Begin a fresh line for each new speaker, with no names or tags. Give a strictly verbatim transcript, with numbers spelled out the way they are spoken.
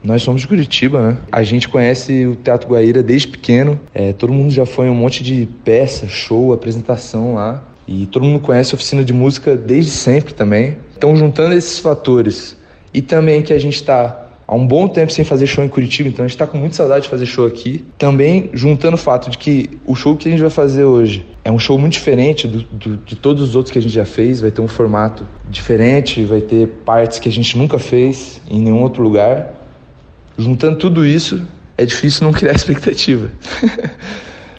Nós somos de Curitiba, né? A gente conhece o Teatro Guaíra desde pequeno. É, todo mundo já foi em um monte de peça, show, apresentação lá. E todo mundo conhece a oficina de música desde sempre também. Então, juntando esses fatores e também que a gente está há um bom tempo sem fazer show em Curitiba, então a gente está com muita saudade de fazer show aqui. Também juntando o fato de que o show que a gente vai fazer hoje é um show muito diferente do, do, de todos os outros que a gente já fez. Vai ter um formato diferente, vai ter partes que a gente nunca fez em nenhum outro lugar. Juntando tudo isso, é difícil não criar expectativa.